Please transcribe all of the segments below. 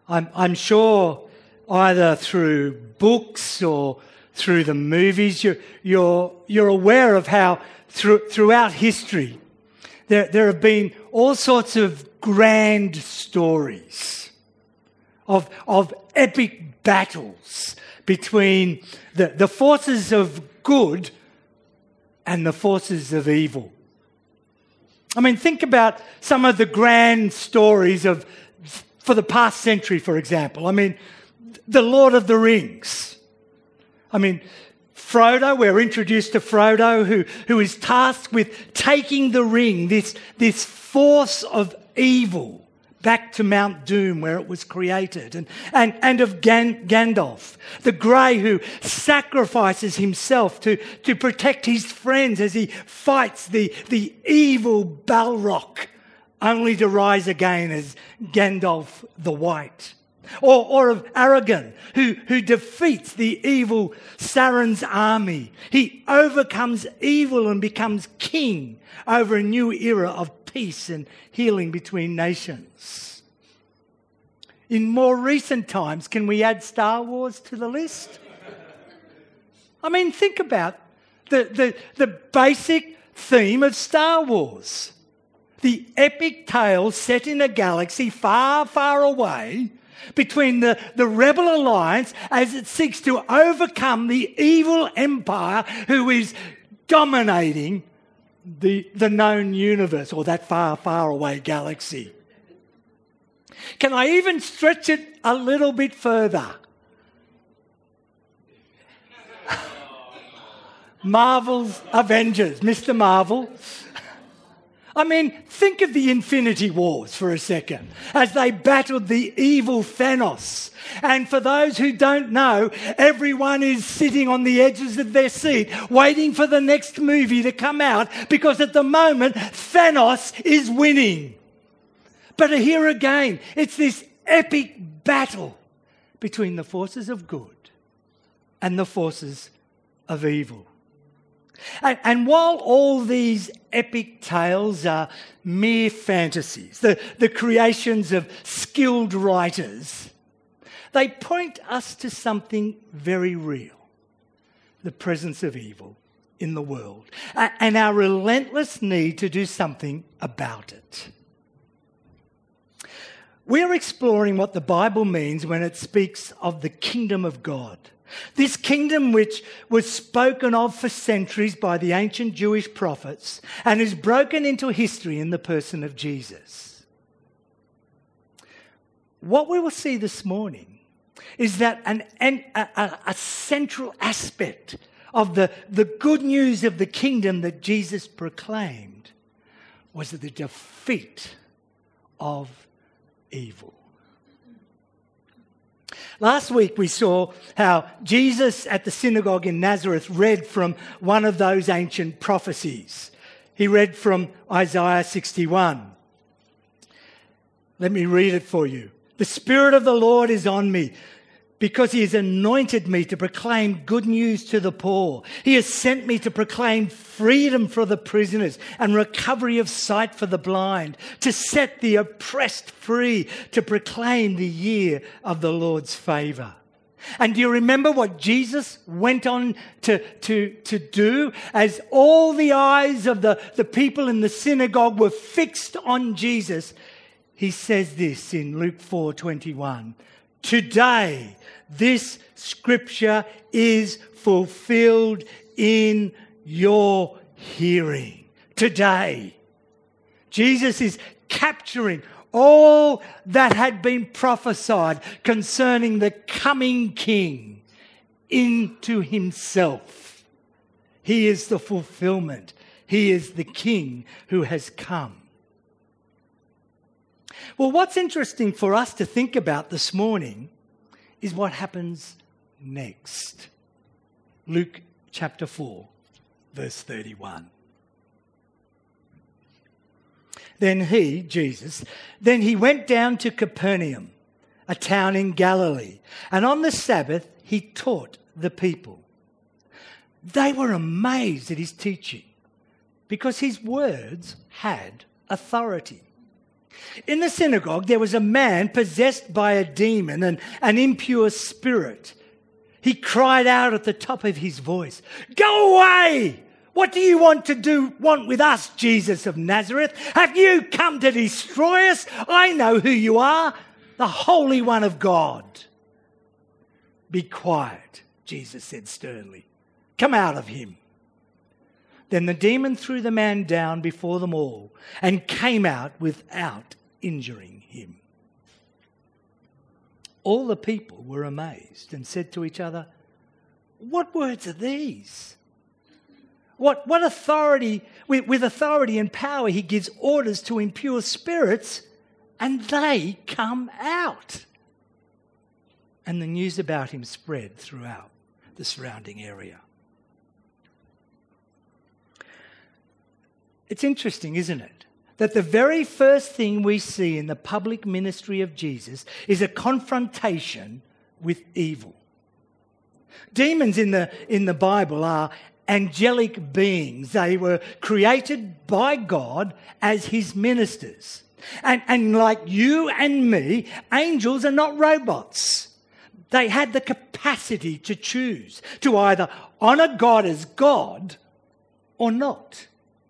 I'm sure either through books or through the movies, you're aware of how throughout history there have been all sorts of grand stories of epic battles between the forces of good and the forces of evil. I mean, think about some of the grand stories for the past century, for example. I mean, the Lord of the Rings. I mean, Frodo, we're introduced to Frodo, who is tasked with taking the ring, this force of evil, back to Mount Doom where it was created, and of Gandalf, the Grey, who sacrifices himself to protect his friends as he fights the evil Balrog, only to rise again as Gandalf the White. Or of Aragorn, who defeats the evil Sauron's army. He overcomes evil and becomes king over a new era of peace and healing between nations. In more recent times, can we add Star Wars to the list? I mean, think about the basic theme of Star Wars. The epic tale set in a galaxy far, far away between the Rebel Alliance as it seeks to overcome the evil empire who is dominating the known universe, or that far, far away galaxy. Can I even stretch it a little bit further? Marvel's Avengers, Mr. Marvel. I mean, think of the Infinity Wars for a second, as they battled the evil Thanos. And for those who don't know, everyone is sitting on the edges of their seat, waiting for the next movie to come out, because at the moment, Thanos is winning. But here again, it's this epic battle between the forces of good and the forces of evil. And while all these epic tales are mere fantasies, the creations of skilled writers, they point us to something very real: the presence of evil in the world and our relentless need to do something about it. We're exploring what the Bible means when it speaks of the kingdom of God. This kingdom which was spoken of for centuries by the ancient Jewish prophets and is broken into history in the person of Jesus. What we will see this morning is that a central aspect of the good news of the kingdom that Jesus proclaimed was the defeat of evil. Last week we saw how Jesus at the synagogue in Nazareth read from one of those ancient prophecies. He read from Isaiah 61. Let me read it for you. The Spirit of the Lord is on me, because he has anointed me to proclaim good news to the poor. He has sent me to proclaim freedom for the prisoners and recovery of sight for the blind, to set the oppressed free, to proclaim the year of the Lord's favour. And do you remember what Jesus went on to do as all the eyes of the people in the synagogue were fixed on Jesus? He says this in Luke 4:21. Today, this scripture is fulfilled in your hearing. Today, Jesus is capturing all that had been prophesied concerning the coming king into himself. He is the fulfillment. He is the king who has come. Well, what's interesting for us to think about this morning is what happens next. Luke chapter 4, verse 31. Then he, Jesus, went down to Capernaum, a town in Galilee, and on the Sabbath he taught the people. They were amazed at his teaching, because his words had authority. In the synagogue, there was a man possessed by a demon and an impure spirit. He cried out at the top of his voice, "Go away! What do you want with us, Jesus of Nazareth? Have you come to destroy us? I know who you are, the Holy One of God." "Be quiet," Jesus said sternly. "Come out of him." Then the demon threw the man down before them all and came out without injuring him. All the people were amazed and said to each other, "What words are these? What authority, with authority and power he gives orders to impure spirits and they come out." And the news about him spread throughout the surrounding area. It's interesting, isn't it, that the very first thing we see in the public ministry of Jesus is a confrontation with evil. Demons in the Bible are angelic beings. They were created by God as his ministers. And like you and me, angels are not robots. They had the capacity to choose, to either honour God as God or not.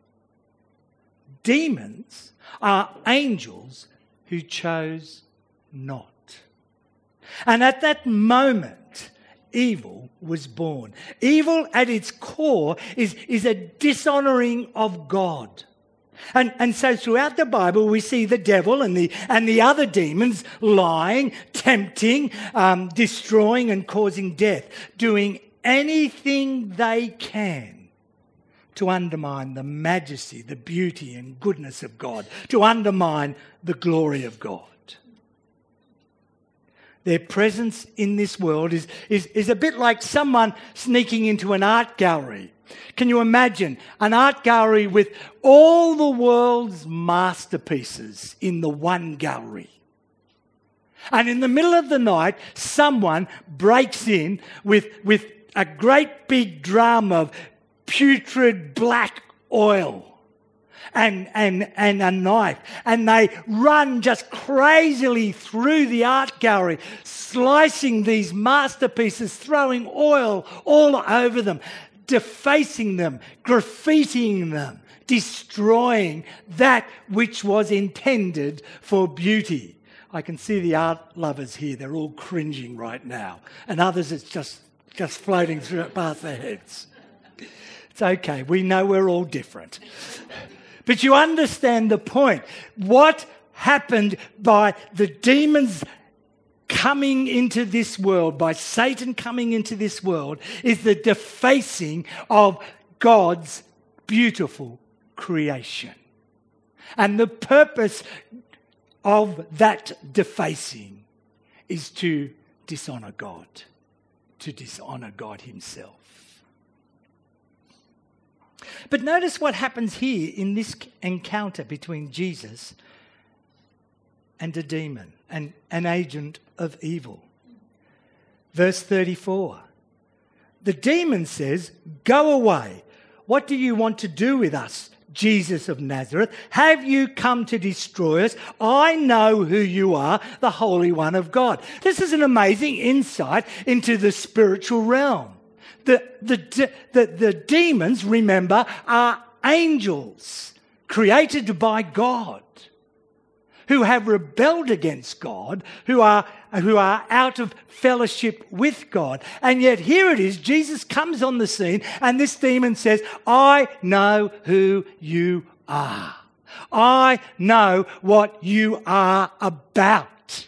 Demons are angels who chose not. And at that moment, evil was born. Evil at its core is a dishonouring of God. And so throughout the Bible we see the devil and the other demons lying, tempting, destroying and causing death, doing anything they can to undermine the majesty, the beauty and goodness of God, to undermine the glory of God. Their presence in this world is a bit like someone sneaking into an art gallery. Can you imagine an art gallery with all the world's masterpieces in the one gallery? And in the middle of the night, someone breaks in with a great big drum of putrid black oil and a knife, and they run just crazily through the art gallery, slicing these masterpieces, throwing oil all over them, defacing them, graffitiing them, destroying that which was intended for beauty. I can see the art lovers here, they're all cringing right now, and others it's just floating through past their heads. It's okay, we know we're all different. But you understand the point. What happened by the demons coming into this world, by Satan coming into this world, is the defacing of God's beautiful creation. And the purpose of that defacing is to dishonour God, to dishonour God himself. But notice what happens here in this encounter between Jesus and a demon, an agent of evil. Verse 34. The demon says, "Go away. What do you want to do with us, Jesus of Nazareth? Have you come to destroy us? I know who you are, the Holy One of God." This is an amazing insight into the spiritual realm. The demons, remember, are angels created by God who have rebelled against God, who are out of fellowship with God. And yet here it is, Jesus comes on the scene and this demon says, "I know who you are. I know what you are about.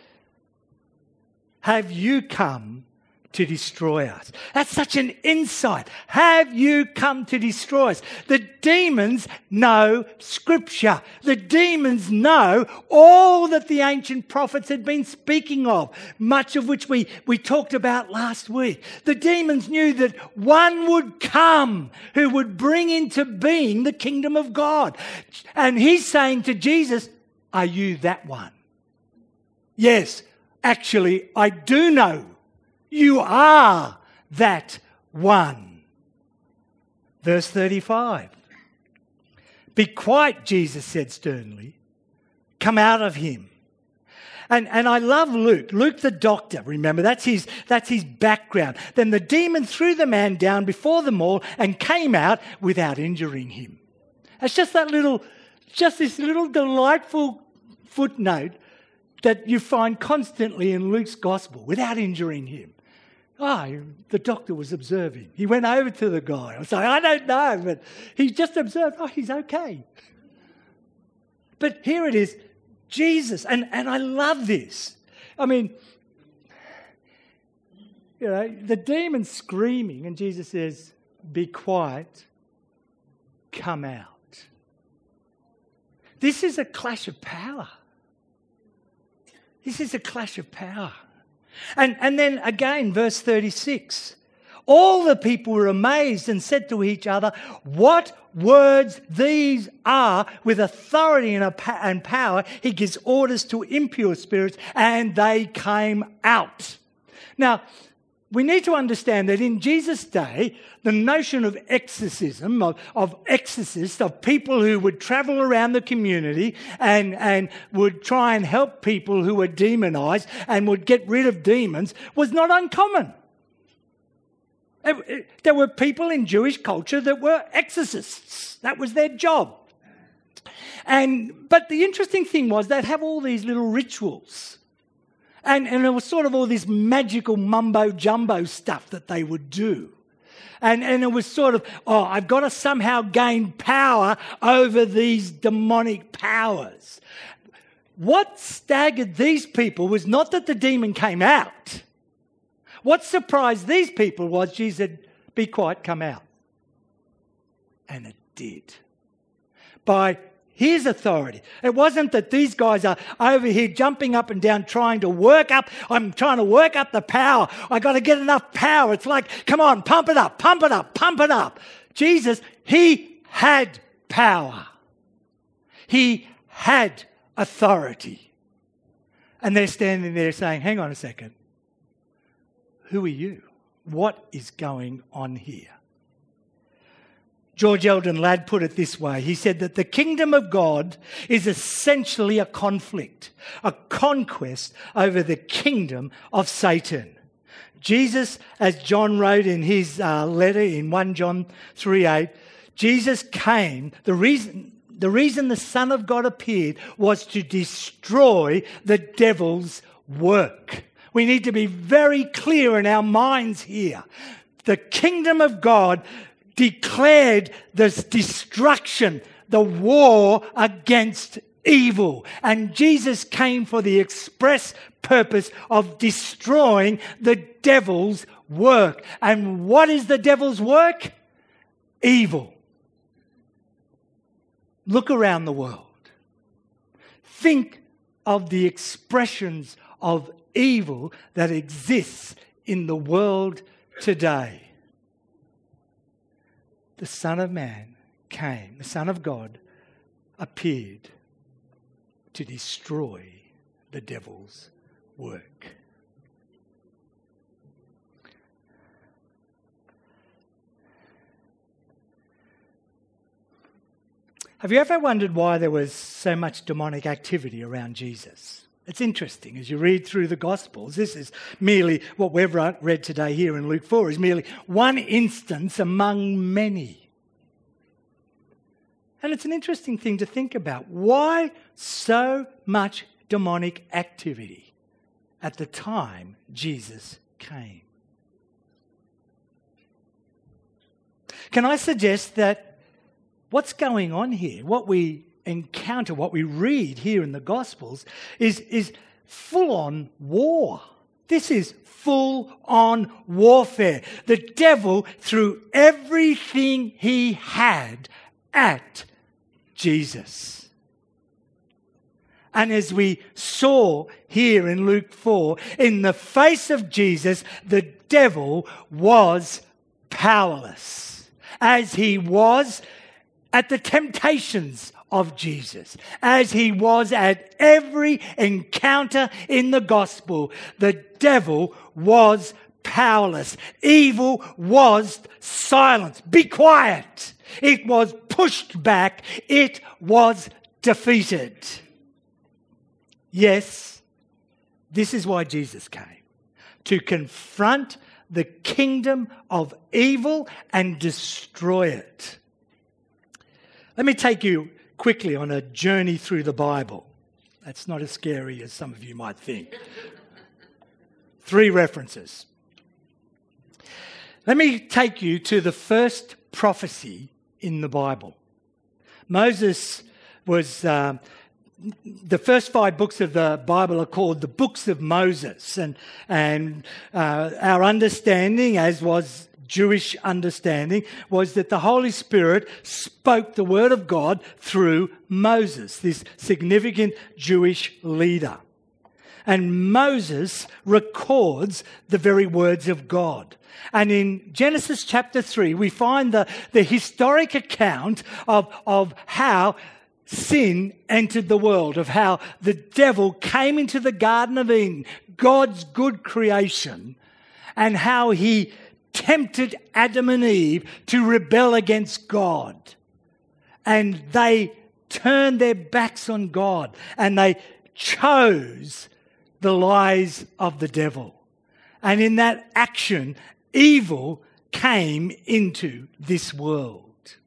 Have you come to destroy us?" That's such an insight. Have you come to destroy us? The demons know Scripture. The demons know all that the ancient prophets had been speaking of, much of which we talked about last week. The demons knew that one would come who would bring into being the kingdom of God. And he's saying to Jesus, "Are you that one?" "Yes, actually, I do know. You are that one." Verse 35. "Be quiet," Jesus said sternly. come out of him. And I love Luke. Luke the doctor, remember, that's his background. Then the demon threw the man down before them all and came out without injuring him. It's just this little delightful footnote that you find constantly in Luke's gospel, without injuring him. The doctor was observing. He went over to the guy. I was like, I don't know, but he just observed, he's okay. But here it is, Jesus, and I love this. I mean, the demon's screaming, and Jesus says, be quiet, come out. This is a clash of power. This is a clash of power. And then again, verse 36. All the people were amazed and said to each other, what words these are! With authority and power, he gives orders to impure spirits, and they came out. Now, we need to understand that in Jesus' day, the notion of exorcism, of exorcists, of people who would travel around the community and would try and help people who were demonized and would get rid of demons, was not uncommon. There were people in Jewish culture that were exorcists. That was their job. But the interesting thing was they'd have all these little rituals. And it was sort of all this magical mumbo-jumbo stuff that they would do. And it was sort of, I've got to somehow gain power over these demonic powers. What staggered these people was not that the demon came out. What surprised these people was Jesus said, be quiet, come out. And it did. By his authority. It wasn't that these guys are over here jumping up and down trying to work up the power. I got to get enough power. It's like, come on, pump it up, pump it up, pump it up. Jesus, he had power. He had authority. And they're standing there saying, hang on a second. Who are you? What is going on here? George Eldon Ladd put it this way. He said that the kingdom of God is essentially a conflict, a conquest over the kingdom of Satan. Jesus, as John wrote in his letter in 1 John 3:8, Jesus came, the reason the Son of God appeared was to destroy the devil's work. We need to be very clear in our minds here. The kingdom of God declared this destruction, the war against evil. And Jesus came for the express purpose of destroying the devil's work. And what is the devil's work? Evil. Look around the world. Think of the expressions of evil that exists in the world today. The Son of Man came, the Son of God appeared to destroy the devil's work. Have you ever wondered why there was so much demonic activity around Jesus? It's interesting as you read through the Gospels. This is merely what we've read today here in Luke 4 is merely one instance among many. And it's an interesting thing to think about. Why so much demonic activity at the time Jesus came? Can I suggest that what's going on here, what we encounter, what we read here in the Gospels is full-on war. This is full-on warfare. The devil threw everything he had at Jesus. And as we saw here in Luke 4, in the face of Jesus, the devil was powerless, as he was at the temptations of Jesus, as he was at every encounter in the gospel. The devil was powerless. Evil was silenced. Be quiet. It was pushed back. It was defeated. Yes, this is why Jesus came, to confront the kingdom of evil and destroy it. Let me take you quickly on a journey through the Bible. That's not as scary as some of you might think. 3 references. Let me take you to the first prophecy in the Bible. Moses was... the first 5 books of the Bible are called the books of Moses. And our understanding, as was Jewish understanding, was that the Holy Spirit spoke the word of God through Moses, this significant Jewish leader. And Moses records the very words of God. And in Genesis chapter 3, we find the historic account of how sin entered the world, of how the devil came into the Garden of Eden, God's good creation, and how he tempted Adam and Eve to rebel against God. And they turned their backs on God, and they chose the lies of the devil. And in that action, evil came into this world.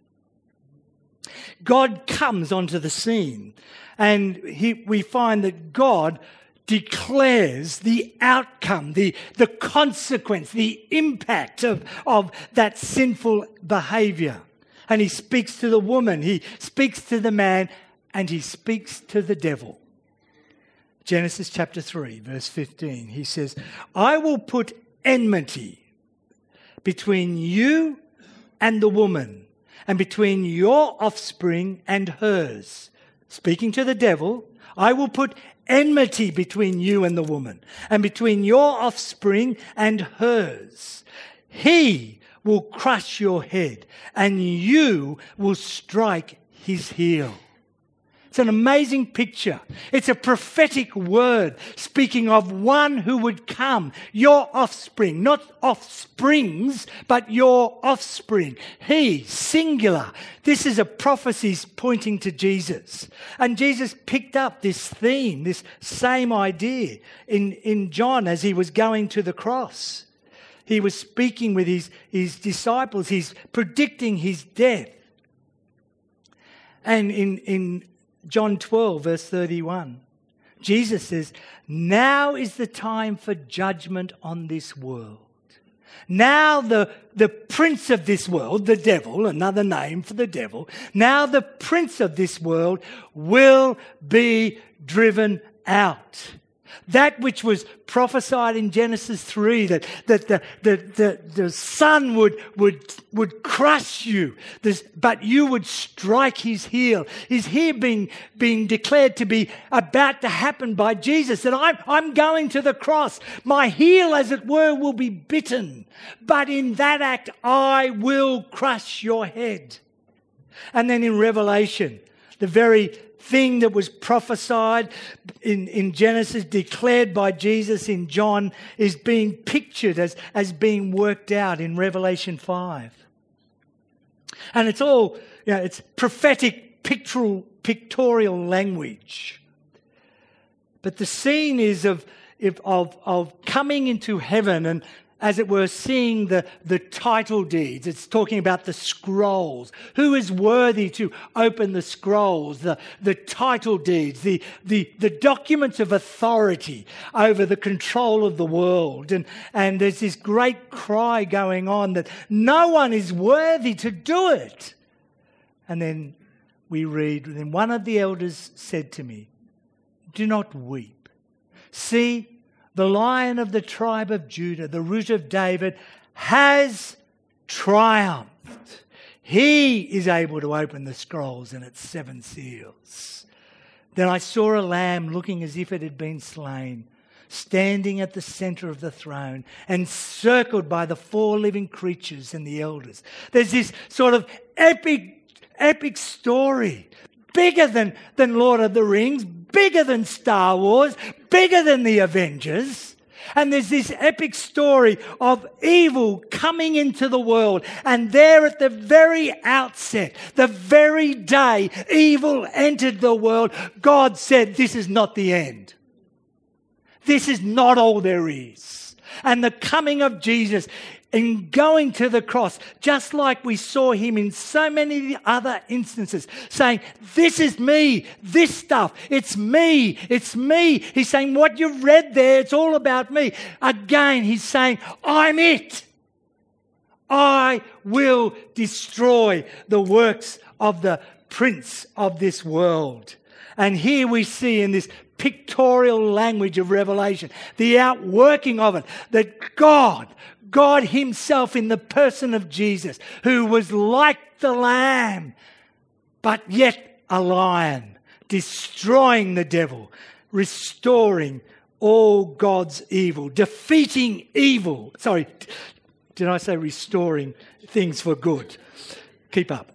God comes onto the scene, and we find that God declares the outcome, the consequence, the impact of that sinful behavior. And he speaks to the woman, he speaks to the man, and he speaks to the devil. Genesis chapter 3, verse 15, he says, I will put enmity between you and the woman, and between your offspring and hers. Speaking to the devil, I will put enmity between you and the woman, and between your offspring and hers. He will crush your head, and you will strike his heel. It's an amazing picture. It's a prophetic word speaking of one who would come, your offspring, not offsprings, but your offspring. He, singular. This is a prophecy pointing to Jesus. And Jesus picked up this theme, this same idea in John as he was going to the cross. He was speaking with his disciples. He's predicting his death. And in John 12, verse 31, Jesus says, now is the time for judgment on this world. Now the prince of this world, the devil, another name for the devil, now the prince of this world will be driven out. That which was prophesied in Genesis 3, that the son would crush you, but you would strike his heel, is here being declared to be about to happen by Jesus. That I'm going to the cross. My heel, as it were, will be bitten. But in that act, I will crush your head. And then in Revelation, the very thing that was prophesied in Genesis, declared by Jesus in John, is being pictured as being worked out in Revelation 5. And it's all, it's prophetic pictorial language. But the scene is of coming into heaven and, as it were, seeing the title deeds. It's talking about the scrolls. Who is worthy to open the scrolls, the title deeds, the documents of authority over the control of the world. And there's this great cry going on that no one is worthy to do it. And then we read, then one of the elders said to me, do not weep. See, the Lion of the tribe of Judah, the Root of David, has triumphed. He is able to open the scrolls and its 7 seals. Then I saw a lamb looking as if it had been slain, standing at the centre of the throne, encircled by the 4 living creatures and the elders. There's this sort of epic story, bigger than Lord of the Rings, bigger than Star Wars, bigger than the Avengers. And there's this epic story of evil coming into the world. And there at the very outset, the very day evil entered the world, God said, this is not the end. this is not all there is. And the coming of Jesus in going to the cross, just like we saw him in so many other instances, saying, this is me, this stuff, it's me, it's me. He's saying, what you've read there, it's all about me. Again, he's saying, I'm it. I will destroy the works of the prince of this world. And here we see in this pictorial language of Revelation, the outworking of it, that God himself in the person of Jesus, who was like the lamb, but yet a lion, destroying the devil, restoring all God's evil, defeating evil. Sorry, did I say restoring things for good? Keep up.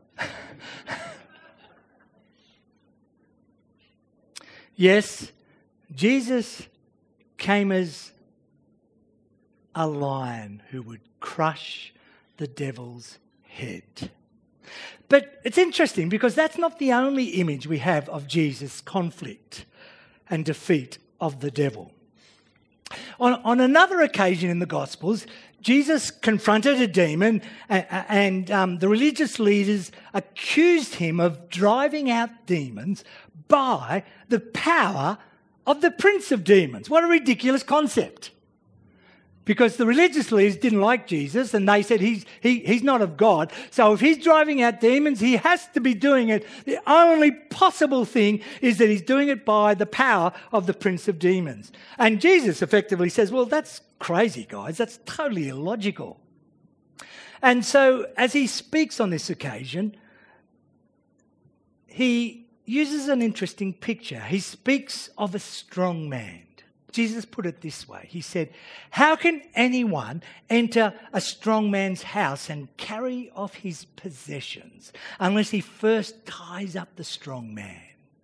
Yes, Jesus came as a lion who would crush the devil's head. But it's interesting because that's not the only image we have of Jesus' conflict and defeat of the devil. On another occasion in the Gospels, Jesus confronted a demon and the religious leaders accused him of driving out demons by the power of the prince of demons. What a ridiculous concept. Because the religious leaders didn't like Jesus and they said he's not of God. So if he's driving out demons, he has to be doing it. The only possible thing is that he's doing it by the power of the prince of demons. And Jesus effectively says, well, that's crazy, guys. That's totally illogical. And so as he speaks on this occasion, he uses an interesting picture. He speaks of a strong man. Jesus put it this way. He said, how can anyone enter a strong man's house and carry off his possessions unless he first ties up the strong man?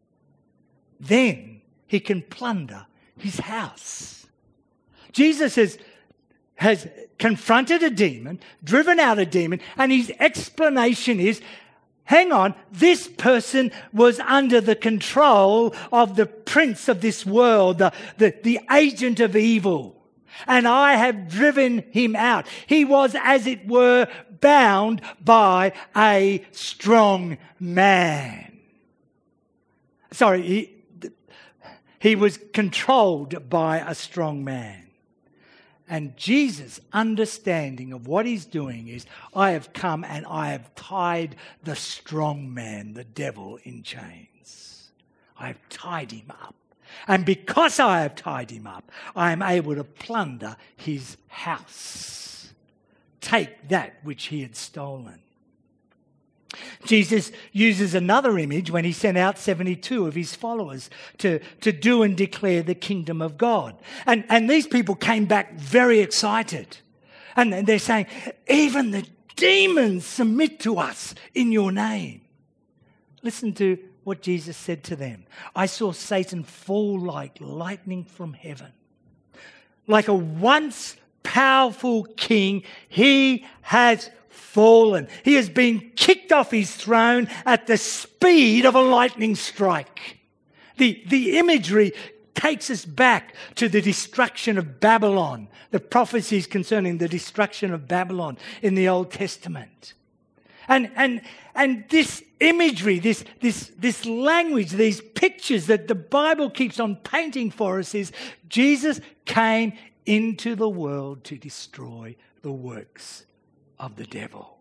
Then he can plunder his house. Jesus has confronted a demon, driven out a demon, and his explanation is, hang on, this person was under the control of the prince of this world, the agent of evil. And I have driven him out. He was, as it were, bound by a strong man. Sorry, he was controlled by a strong man. And Jesus' understanding of what he's doing is, I have come and I have tied the strong man, the devil, in chains. I have tied him up. And because I have tied him up, I am able to plunder his house. Take that which he had stolen. Jesus uses another image when he sent out 72 of his followers to do and declare the kingdom of God. And these people came back very excited. And they're saying, even the demons submit to us in your name. Listen to what Jesus said to them. I saw Satan fall like lightning from heaven. Like a once powerful king, he has fallen. He has been kicked off his throne at the speed of a lightning strike. The imagery takes us back to the destruction of Babylon, the prophecies concerning the destruction of Babylon in the Old Testament. And this imagery, this language, these pictures that the Bible keeps on painting for us is Jesus came into the world to destroy the works of the devil.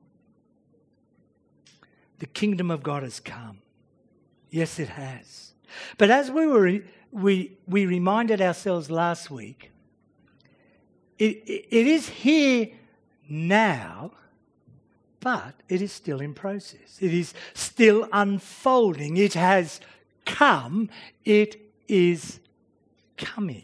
The kingdom of God has come. Yes, it has. But as we reminded ourselves last week, it is here now, but it is still in process. It is still unfolding. It has come. It is coming.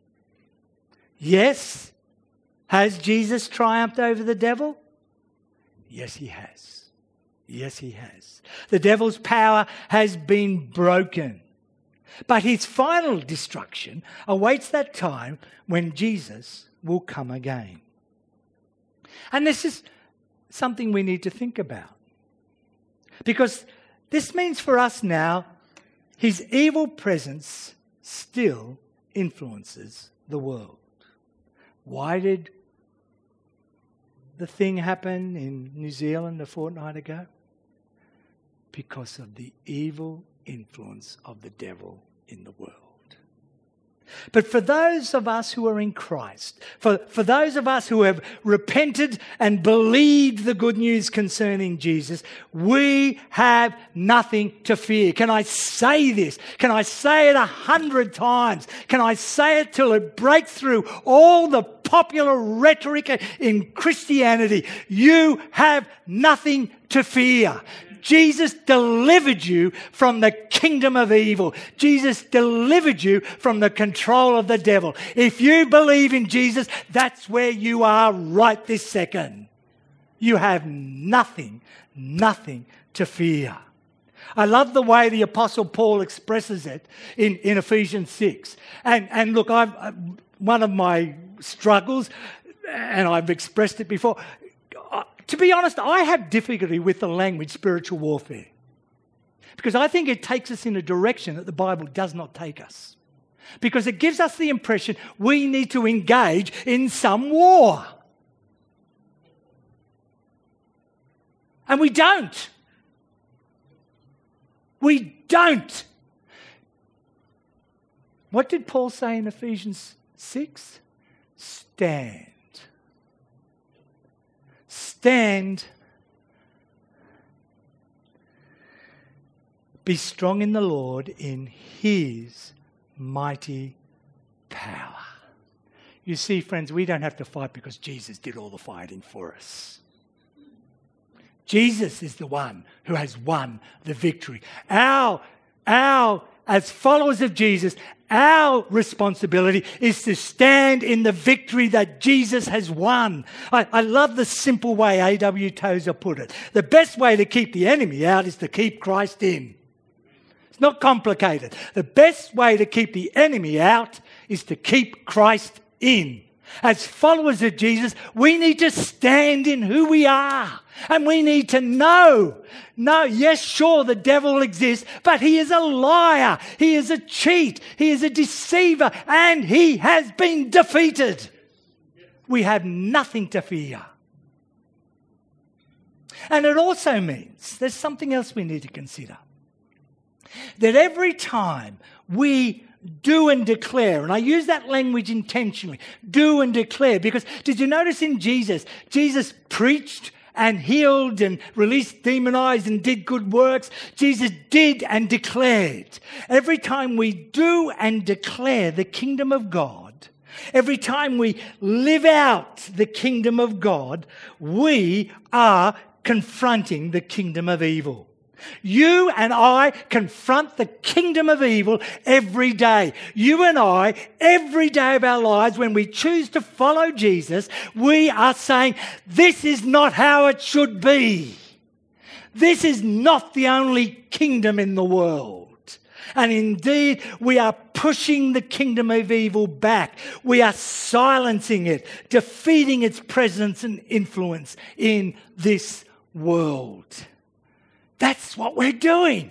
Yes, has Jesus triumphed over the devil? Yes, he has. Yes, he has. The devil's power has been broken. But his final destruction awaits that time when Jesus will come again. And this is something we need to think about. Because this means for us now, his evil presence still influences the world. Why did the thing happen in New Zealand a fortnight ago? Because of the evil influence of the devil in the world. But for those of us who are in Christ, for those of us who have repented and believed the good news concerning Jesus, we have nothing to fear. Can I say this? Can I say it 100 times? Can I say it till it breaks through all the popular rhetoric in Christianity? You have nothing to fear. Jesus delivered you from the kingdom of evil. Jesus delivered you from the control of the devil. If you believe in Jesus, that's where you are right this second. You have nothing to fear. I love the way the Apostle Paul expresses it in Ephesians 6. And look, one of my struggles, and I've expressed it before, to be honest, I have difficulty with the language spiritual warfare because I think it takes us in a direction that the Bible does not take us, because it gives us the impression we need to engage in some war. And we don't. We don't. What did Paul say in Ephesians 6? Stand. Stand. Be strong in the Lord, in His mighty power. You see, friends, we don't have to fight because Jesus did all the fighting for us. Jesus is the one who has won the victory. As followers of Jesus, our responsibility is to stand in the victory that Jesus has won. I love the simple way A.W. Tozer put it. The best way to keep the enemy out is to keep Christ in. It's not complicated. The best way to keep the enemy out is to keep Christ in. As followers of Jesus, we need to stand in who we are. And we need to know, yes, sure, the devil exists, but he is a liar. He is a cheat. He is a deceiver. And he has been defeated. We have nothing to fear. And it also means there's something else we need to consider. That every time we do and declare, and I use that language intentionally, do and declare, because did you notice in Jesus preached and healed and released demonized and did good works. Jesus did and declared. Every time we do and declare the kingdom of God, every time we live out the kingdom of God, we are confronting the kingdom of evil. You and I confront the kingdom of evil every day. You and I, every day of our lives, when we choose to follow Jesus, we are saying, this is not how it should be. This is not the only kingdom in the world. And indeed, we are pushing the kingdom of evil back. We are silencing it, defeating its presence and influence in this world. That's what we're doing.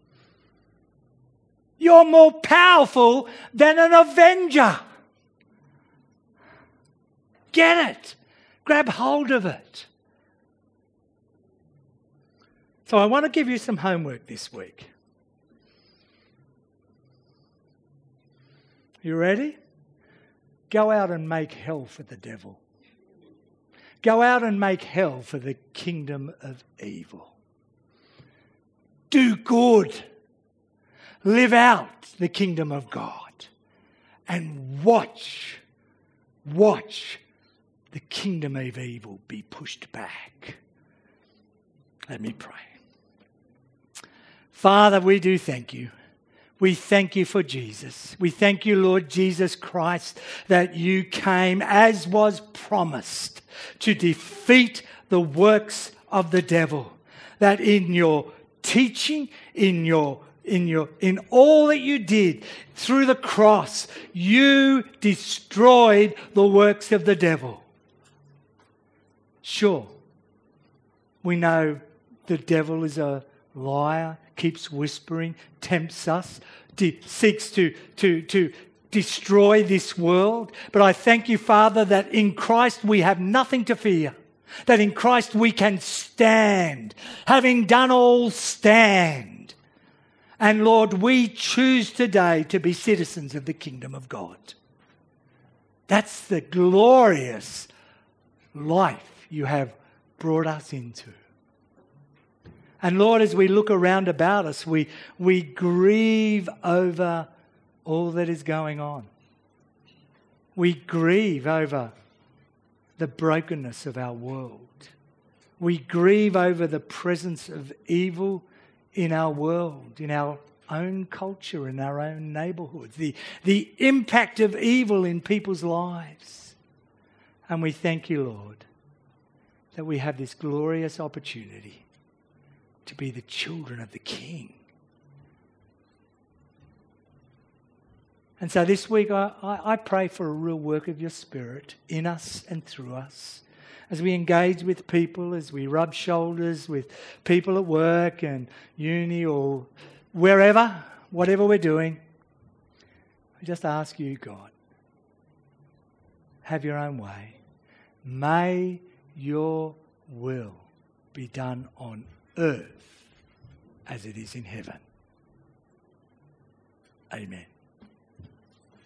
You're more powerful than an avenger. Get it. Grab hold of it. So I want to give you some homework this week. You ready? Go out and make hell for the devil. Go out and make hell for the kingdom of evil. Do good. Live out the kingdom of God. And watch the kingdom of evil be pushed back. Let me pray. Father, we do thank you. We thank you for Jesus. We thank you, Lord Jesus Christ, that you came, as was promised, to defeat the works of the devil. That in your teaching, in all that you did through the cross, you destroyed the works of the devil. Sure, we know the devil is a liar, keeps whispering, tempts us, seeks to destroy this world. But I thank you, Father, that in Christ we have nothing to fear. That in Christ we can stand. Having done all, stand. And Lord, we choose today to be citizens of the kingdom of God. That's the glorious life you have brought us into. And Lord, as we look around about us, we grieve over all that is going on. We grieve over the brokenness of our world. We grieve over the presence of evil in our world, in our own culture, in our own neighbourhoods, the impact of evil in people's lives. And we thank you, Lord, that we have this glorious opportunity to be the children of the King. And so this week I pray for a real work of your Spirit in us and through us. As we engage with people, as we rub shoulders with people at work and uni or wherever, whatever we're doing, I just ask you, God, have your own way. May your will be done on earth as it is in heaven. Amen.